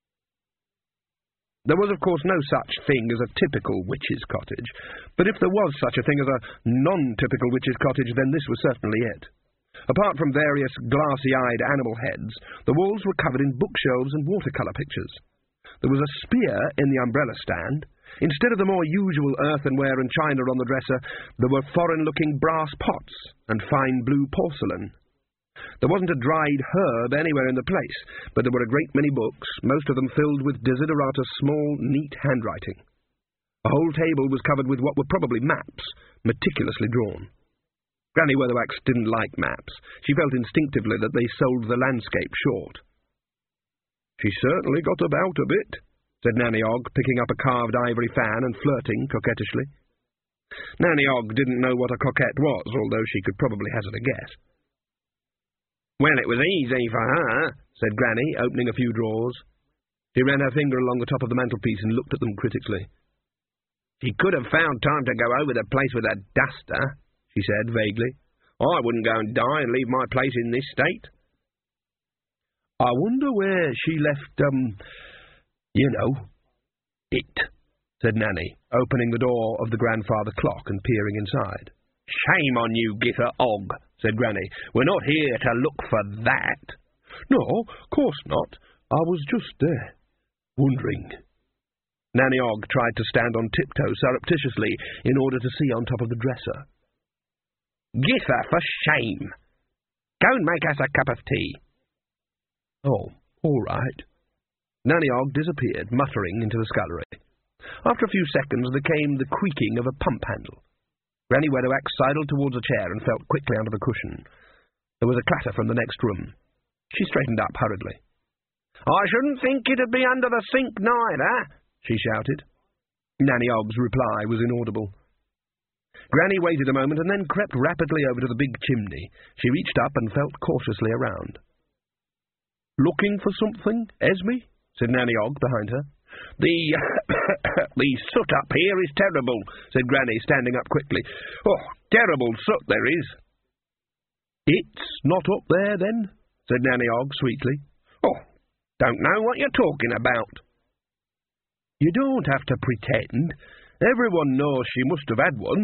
There was, of course, no such thing as a typical witch's cottage, but if there was such a thing as a non-typical witch's cottage, then this was certainly it. Apart from various glassy-eyed animal heads, the walls were covered in bookshelves and watercolour pictures. There was a spear in the umbrella stand. Instead of the more usual earthenware and china on the dresser, there were foreign-looking brass pots and fine blue porcelain. There wasn't a dried herb anywhere in the place, but there were a great many books, most of them filled with Desiderata's small, neat handwriting. A whole table was covered with what were probably maps, meticulously drawn. Granny Weatherwax didn't like maps. She felt instinctively that they sold the landscape short. "She certainly got about a bit," said Nanny Ogg, picking up a carved ivory fan and flirting coquettishly. Nanny Ogg didn't know what a coquette was, although she could probably hazard a guess. "Well, it was easy for her," said Granny, opening a few drawers. She ran her finger along the top of the mantelpiece and looked at them critically. "She could have found time to go over the place with a duster," she said vaguely. "I wouldn't go and die and leave my place in this state." "I wonder where she left, it," said Nanny, opening the door of the grandfather clock and peering inside. "Shame on you, Githa Ogg," said Granny. "We're not here to look for that." "No, course not. I was just wondering." Nanny Ogg tried to stand on tiptoe surreptitiously in order to see on top of the dresser. "Githa, for shame! Go and make us a cup of tea." "Oh, all right." Nanny Ogg disappeared, muttering into the scullery. After a few seconds there came the creaking of a pump handle. Granny Weatherwax sidled towards a chair and felt quickly under the cushion. There was a clatter from the next room. She straightened up hurriedly. "I shouldn't think it'd be under the sink neither," she shouted. Nanny Ogg's reply was inaudible. Granny waited a moment and then crept rapidly over to the big chimney. She reached up and felt cautiously around. "Looking for something, Esme?" said Nanny Ogg behind her. The soot up here is terrible," said Granny, standing up quickly. "Oh, terrible soot there is." "It's not up there, then?" said Nanny Ogg sweetly. "Oh, don't know what you're talking about." "You don't have to pretend. Everyone knows she must have had one,"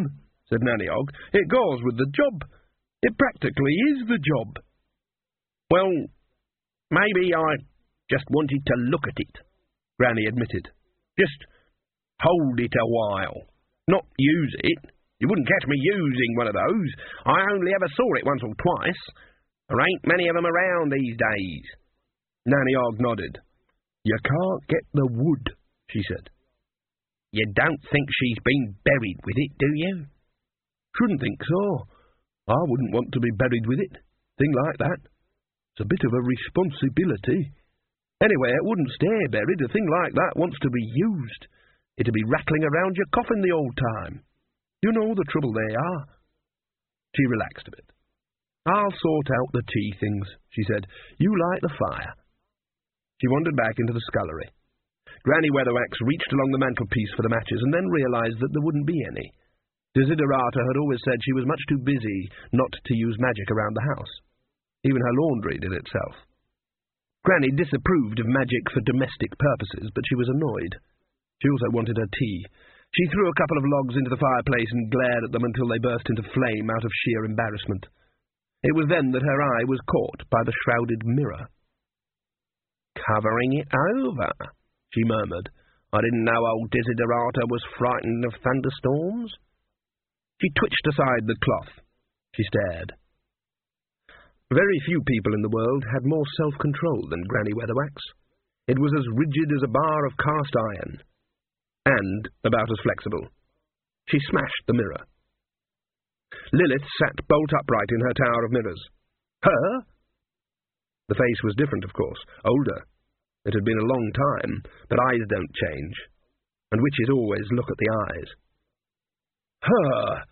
said Nanny-Og. "It goes with the job. It practically is the job." "Well, maybe I just wanted to look at it," Granny admitted. "Just hold it a while. Not use it. You wouldn't catch me using one of those. I only ever saw it once or twice. There ain't many of them around these days." Nanny-Og nodded. "You can't get the wood," she said. "You don't think she's been buried with it, do you?" "Shouldn't think so. I wouldn't want to be buried with it. Thing like that. It's a bit of a responsibility. Anyway, it wouldn't stay buried. A thing like that wants to be used. It'd be rattling around your coffin the old time. You know the trouble they are." She relaxed a bit. "I'll sort out the tea things," she said. "You light the fire." She wandered back into the scullery. Granny Weatherwax reached along the mantelpiece for the matches and then realised that there wouldn't be any. Desiderata had always said she was much too busy not to use magic around the house. Even her laundry did itself. Granny disapproved of magic for domestic purposes, but she was annoyed. She also wanted her tea. She threw a couple of logs into the fireplace and glared at them until they burst into flame out of sheer embarrassment. It was then that her eye was caught by the shrouded mirror. "Covering it over," she murmured. "I didn't know old Desiderata was frightened of thunderstorms." She twitched aside the cloth. She stared. Very few people in the world had more self-control than Granny Weatherwax. It was as rigid as a bar of cast iron, and about as flexible. She smashed the mirror. Lilith sat bolt upright in her tower of mirrors. Her? The face was different, of course, older. It had been a long time, but eyes don't change, and witches always look at the eyes. Her!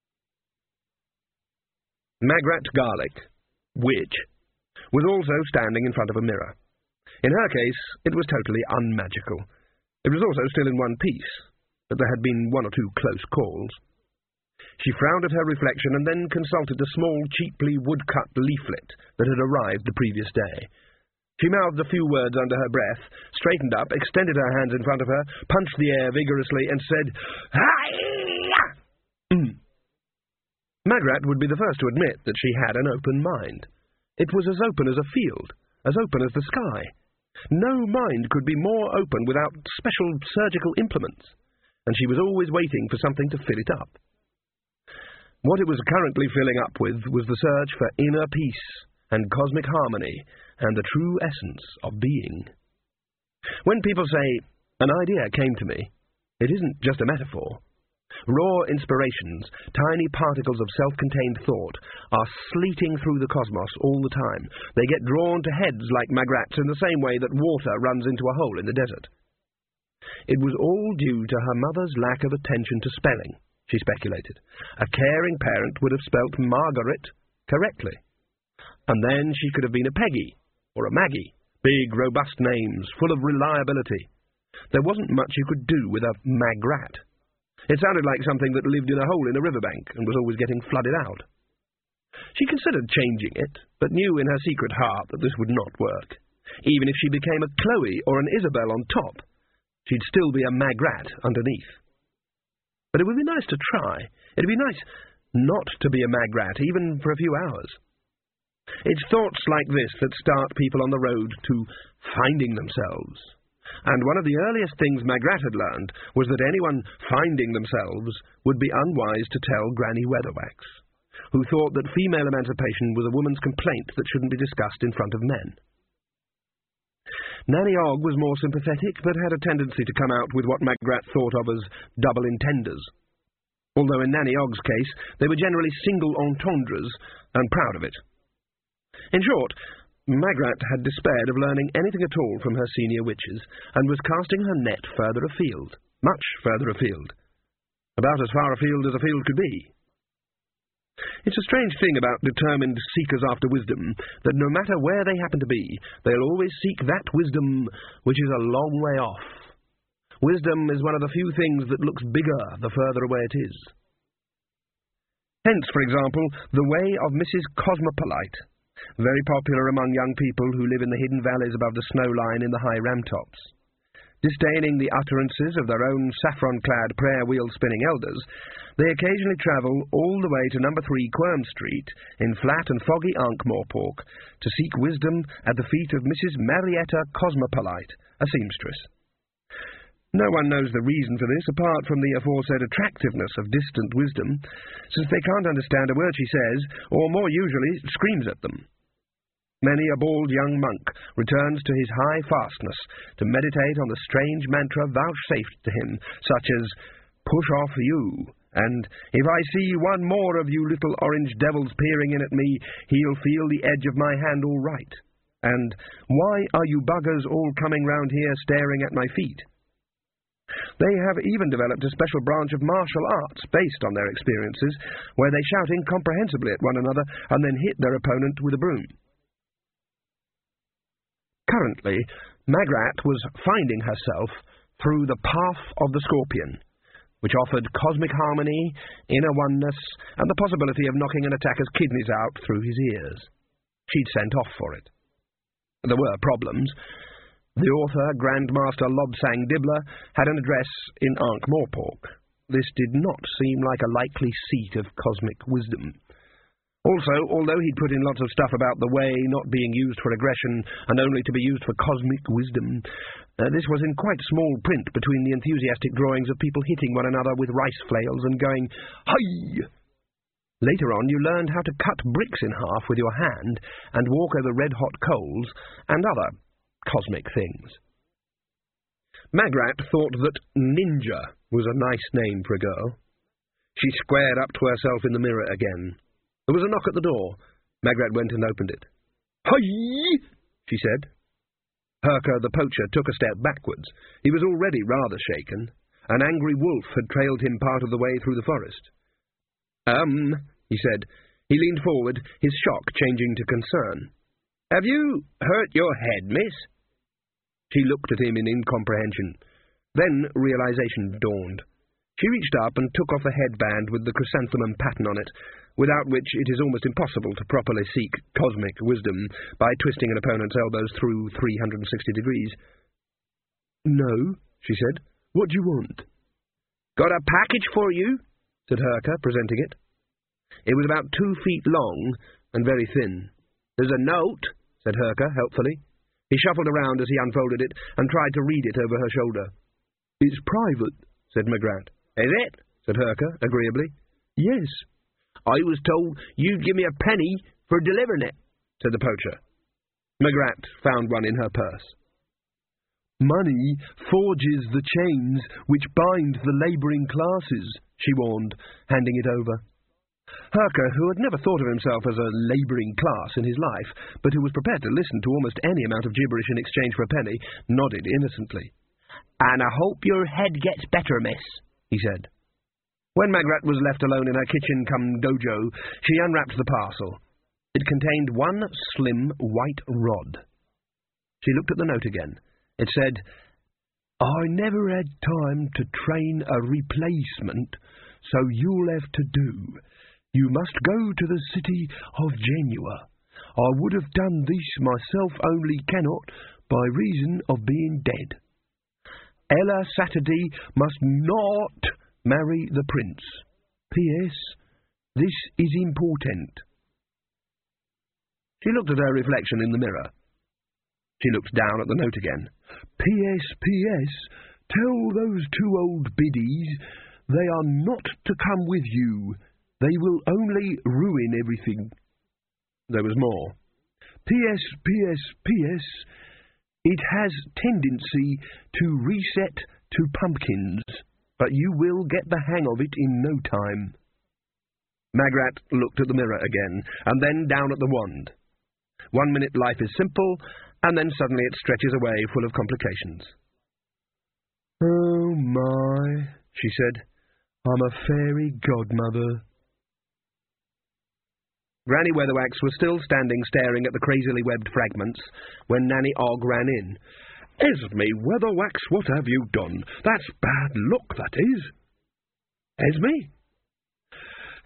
Magrat Garlic, witch, was also standing in front of a mirror. In her case, it was totally unmagical. It was also still in one piece, but there had been one or two close calls. She frowned at her reflection and then consulted a small, cheaply woodcut leaflet that had arrived the previous day. She mouthed a few words under her breath, straightened up, extended her hands in front of her, punched the air vigorously, and said, "Hi-ya!" Magrat would be the first to admit that she had an open mind. It was as open as a field, as open as the sky. No mind could be more open without special surgical implements, and she was always waiting for something to fill it up. What it was currently filling up with was the search for inner peace and cosmic harmony and the true essence of being. When people say, "An idea came to me," it isn't just a metaphor. Raw inspirations, tiny particles of self-contained thought, are sleeting through the cosmos all the time. They get drawn to heads like Magrats in the same way that water runs into a hole in the desert. It was all due to her mother's lack of attention to spelling, she speculated. A caring parent would have spelt Margaret correctly. And then she could have been a Peggy, or a Maggie, big, robust names, full of reliability. There wasn't much you could do with a Magrat. It sounded like something that lived in a hole in a riverbank and was always getting flooded out. She considered changing it, but knew in her secret heart that this would not work. Even if she became a Chloe or an Isabel on top, she'd still be a Magrat underneath. But it would be nice to try. It'd be nice not to be a Magrat, even for a few hours. It's thoughts like this that start people on the road to finding themselves. And one of the earliest things Magrat had learned was that anyone finding themselves would be unwise to tell Granny Weatherwax, who thought that female emancipation was a woman's complaint that shouldn't be discussed in front of men. Nanny-Og was more sympathetic, but had a tendency to come out with what Magrat thought of as double entendres. Although in Nanny-Og's case, they were generally single entendres, and proud of it. In short, Magrat had despaired of learning anything at all from her senior witches, and was casting her net further afield, much further afield, about as far afield as a field could be. It's a strange thing about determined seekers after wisdom, that no matter where they happen to be, they'll always seek that wisdom which is a long way off. Wisdom is one of the few things that looks bigger the further away it is. Hence, for example, the way of Mrs. Cosmopolite, very popular among young people who live in the hidden valleys above the snow line in the high ramtops. Disdaining the utterances of their own saffron-clad prayer-wheel-spinning elders, they occasionally travel all the way to number 3 Quirm Street in flat and foggy Ankh-Morpork to seek wisdom at the feet of Mrs. Marietta Cosmopolite, a seamstress. No one knows the reason for this apart from the aforesaid attractiveness of distant wisdom, since they can't understand a word she says, or more usually screams at them. Many a bald young monk returns to his high fastness to meditate on the strange mantra vouchsafed to him, such as, "Push off you," and "If I see one more of you little orange devils peering in at me, he'll feel the edge of my hand all right," and "Why are you buggers all coming round here staring at my feet?" They have even developed a special branch of martial arts based on their experiences, where they shout incomprehensibly at one another and then hit their opponent with a broom. Currently, Magrat was finding herself through the path of the Scorpion, which offered cosmic harmony, inner oneness, and the possibility of knocking an attacker's kidneys out through his ears. She'd sent off for it. There were problems. The author, Grandmaster Lobsang Dibbler, had an address in Ankh-Morpork. This did not seem like a likely seat of cosmic wisdom. Also, although he'd put in lots of stuff about the way not being used for aggression and only to be used for cosmic wisdom, this was in quite small print between the enthusiastic drawings of people hitting one another with rice flails and going, "Hi!" Later on, you learned how to cut bricks in half with your hand and walk over red-hot coals and other cosmic things. Magrat thought that Ninja was a nice name for a girl. She squared up to herself in the mirror again. There was a knock at the door. Magrat went and opened it. "Hi!" she said. Herker the poacher took a step backwards. He was already rather shaken. An angry wolf had trailed him part of the way through the forest. He said. He leaned forward, his shock changing to concern. "Have you hurt your head, miss?" She looked at him in incomprehension. Then realization dawned. She reached up and took off the headband with the chrysanthemum pattern on it, without which it is almost impossible to properly seek cosmic wisdom by twisting an opponent's elbows through 360 degrees. "No," she said. "What do you want?" "Got a package for you," said Herker, presenting it. It was about 2 feet long and very thin. "There's a note," said Herker, helpfully. He shuffled around as he unfolded it and tried to read it over her shoulder. "It's private," said Magrat. "Is it?" said Herker, agreeably. "Yes." "I was told you'd give me a penny for delivering it," said the poacher. Magrat found one in her purse. "Money forges the chains which bind the labouring classes," she warned, handing it over. Herker, who had never thought of himself as a labouring class in his life, but who was prepared to listen to almost any amount of gibberish in exchange for a penny, nodded innocently. "And I hope your head gets better, miss," he said. When Magrat was left alone in her kitchen-cum-dojo, she unwrapped the parcel. It contained one slim white rod. She looked at the note again. It said, "I never had time to train a replacement, so you'll have to do. You must go to the city of Genua. I would have done this myself, only cannot, by reason of being dead. Ella Saturday must not marry the prince. P.S. This is important." She looked at her reflection in the mirror. She looked down at the note again. "P.S. P.S. Tell those 2 old biddies they are not to come with you. They will only ruin everything." There was more. "P.S. P.S. P.S. It has tendency to reset to pumpkins, but you will get the hang of it in no time." Magrat looked at the mirror again, and then down at the wand. 1 minute life is simple, and then suddenly it stretches away full of complications. "Oh, my," she said. "I'm a fairy godmother." Granny Weatherwax was still standing staring at the crazily webbed fragments when Nanny Ogg ran in. "Esme Weatherwax, what have you done? That's bad luck, that is." "Esme?"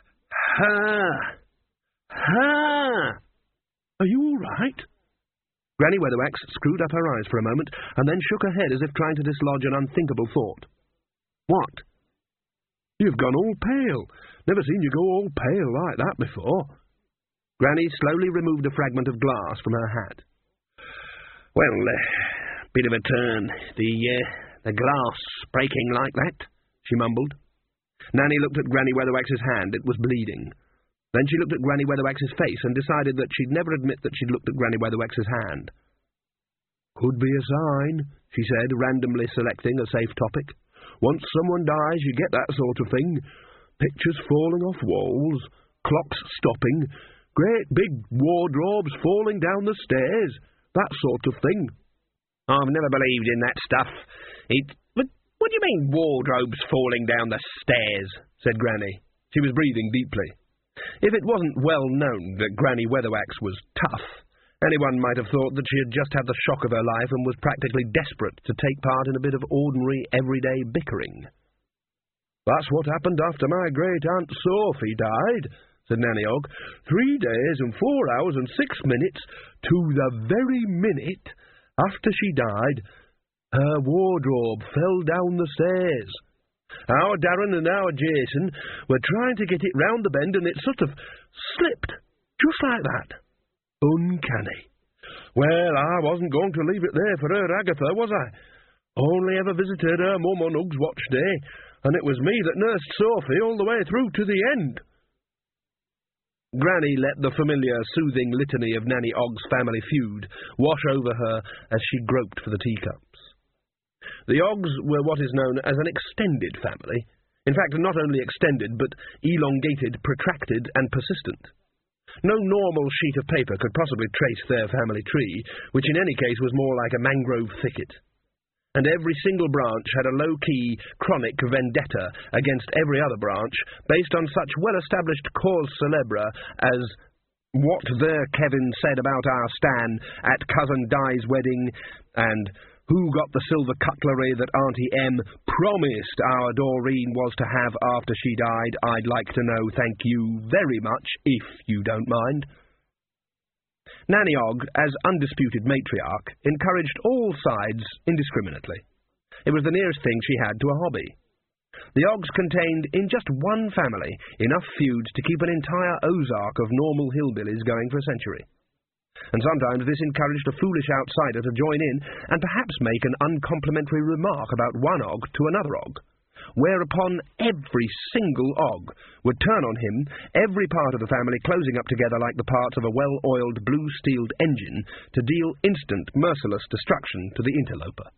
"Ha! Ha! Are you all right?" Granny Weatherwax screwed up her eyes for a moment, and then shook her head as if trying to dislodge an unthinkable thought. "What?" "You've gone all pale. Never seen you go all pale like that before." Granny slowly removed a fragment of glass from her hat. "Well, bit of a turn. The glass breaking like that," she mumbled. Nanny looked at Granny Weatherwax's hand. It was bleeding. Then she looked at Granny Weatherwax's face and decided that she'd never admit that she'd looked at Granny Weatherwax's hand. "Could be a sign," she said, randomly selecting a safe topic. "Once someone dies, you get that sort of thing. Pictures falling off walls, clocks stopping, great big wardrobes falling down the stairs, that sort of thing." "I've never believed in that stuff. But what do you mean, wardrobes falling down the stairs?" said Granny. She was breathing deeply. If it wasn't well known that Granny Weatherwax was tough, anyone might have thought that she had just had the shock of her life and was practically desperate to take part in a bit of ordinary, everyday bickering. "That's what happened after my great-aunt Sophie died," said Nanny Ogg. 3 days and 4 hours and 6 minutes, to the very minute after she died, her wardrobe fell down the stairs. Our Darren and our Jason were trying to get it round the bend, and it sort of slipped, just like that. Uncanny. Well, I wasn't going to leave it there for her Agatha, was I? Only ever visited her mum on Ug's watch day, and it was me that nursed Sophie all the way through to the end." Granny let the familiar, soothing litany of Nanny Ogg's family feud wash over her as she groped for the teacups. The Oggs were what is known as an extended family. In fact, not only extended, but elongated, protracted, and persistent. No normal sheet of paper could possibly trace their family tree, which in any case was more like a mangrove thicket. And every single branch had a low-key, chronic vendetta against every other branch, based on such well-established cause célèbre as "What there Kevin said about our Stan at Cousin Di's wedding," and "Who got the silver cutlery that Auntie M promised our Doreen was to have after she died? I'd like to know, thank you very much, if you don't mind." Nanny Ogg, as undisputed matriarch, encouraged all sides indiscriminately. It was the nearest thing she had to a hobby. The Oggs contained, in just one family, enough feuds to keep an entire Ozark of normal hillbillies going for a century. And sometimes this encouraged a foolish outsider to join in and perhaps make an uncomplimentary remark about one Ogg to another Ogg, whereupon every single Ogg would turn on him, every part of the family closing up together like the parts of a well-oiled, blue-steeled engine to deal instant, merciless destruction to the interloper.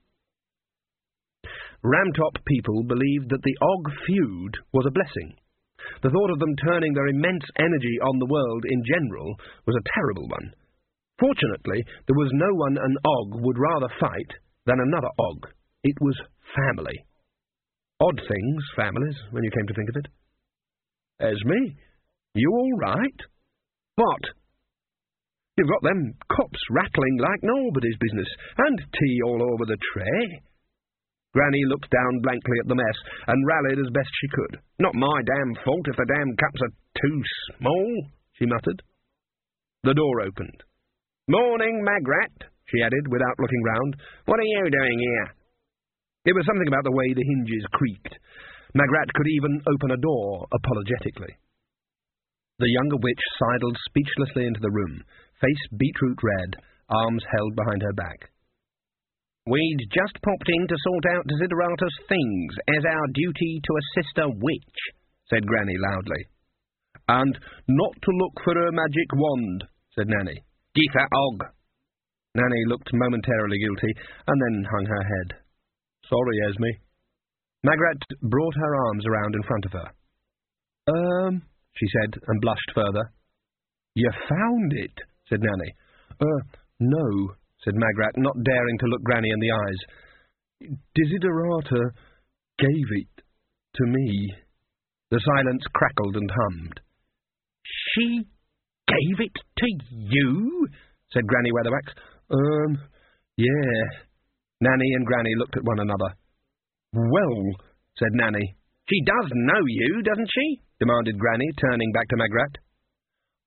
Ramtop people believed that the Ogg feud was a blessing. The thought of them turning their immense energy on the world in general was a terrible one. Fortunately, there was no one an Ogg would rather fight than another Ogg. It was family. Odd things, families, when you came to think of it. "Esme, you all right?" "What?" "You've got them cups rattling like nobody's business, and tea all over the tray." Granny looked down blankly at the mess and rallied as best she could. "Not my damn fault if the damn cups are too small," she muttered. The door opened. "Morning, Magrat," she added, without looking round. "What are you doing here?" It was something about the way the hinges creaked. Magrat could even open a door apologetically. The younger witch sidled speechlessly into the room, face beetroot red, arms held behind her back. "We'd just popped in to sort out Desiderata's things, as our duty to a sister witch," said Granny loudly. "And not to look for her magic wand," said Nanny. "Githa Og." Nanny looked momentarily guilty, and then hung her head. "Sorry, Esme." Magrat brought her arms around in front of her. She said, and blushed further. "You found it," said Nanny. No," said Magrat, not daring to look Granny in the eyes. "Desiderata gave it to me." The silence crackled and hummed. "She gave it to you?" said Granny Weatherwax. Yeah." Nanny and Granny looked at one another. "Well," said Nanny. "She does know you, doesn't she?" demanded Granny, turning back to Magrat.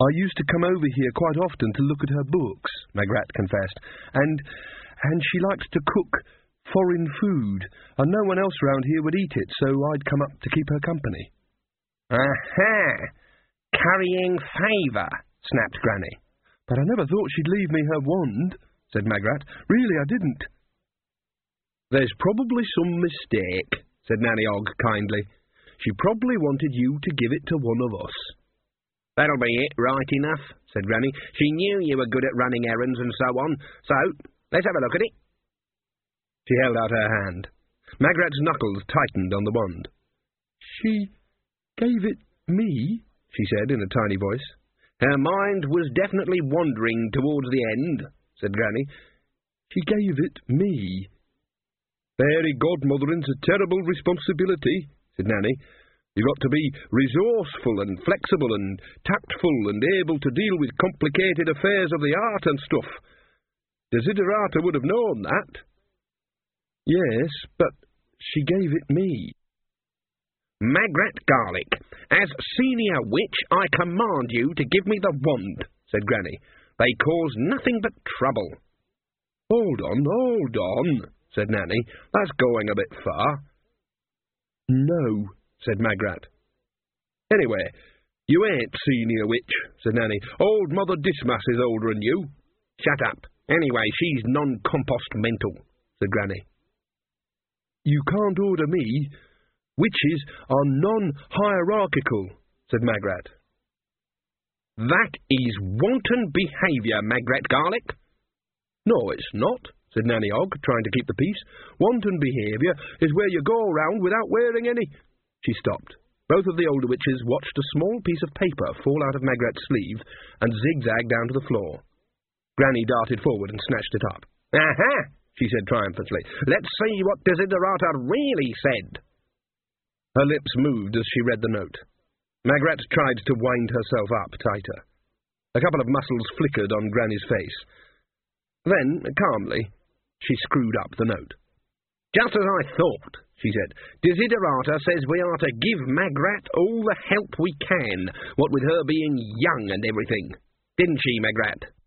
I used to come over here quite often to look at her books, Magrat confessed, and she likes to cook foreign food, and no one else round here would eat it, so I'd come up to keep her company. Aha! Carrying favour, snapped Granny. But I never thought she'd leave me her wand, said Magrat. Really, I didn't. There's probably some mistake, said Nanny Og kindly. She probably wanted you to give it to one of us. That'll be it, right enough, said Granny. She knew you were good at running errands and so on, so let's have a look at it. She held out her hand. Magrat's knuckles tightened on the wand. She gave it me, she said in a tiny voice. Her mind was definitely wandering towards the end, said Granny. She gave it me. Fairy godmothering's a terrible responsibility, said Nanny. You've got to be resourceful and flexible and tactful and able to deal with complicated affairs of the art and stuff. Desiderata would have known that. Yes, but she gave it me. Magrat Garlick, as senior witch, I command you to give me the wand, said Granny. They cause nothing but trouble. Hold on, said Nanny. That's going a bit far. No, said Magrat. Anyway, you ain't senior witch, said Nanny. Old Mother Dismas is older than you. Shut up. Anyway, she's non-compost mental, said Granny. You can't order me. Witches are non-hierarchical, said Magrat. That is wanton behaviour, Magrat Garlick. No, it's not, said Nanny Og, trying to keep the peace. Wanton behaviour is where you go around without wearing any... She stopped. Both of the older witches watched a small piece of paper fall out of Magrat's sleeve and zigzag down to the floor. Granny darted forward and snatched it up. Aha! She said triumphantly. Let's see what Desiderata really said. Her lips moved as she read the note. Magrat tried to wind herself up tighter. A couple of muscles flickered on Granny's face. Then, calmly, she screwed up the note. Just as I thought, she said. Desiderata says we are to give Magrat all the help we can, what with her being young and everything. Didn't she, Magrat?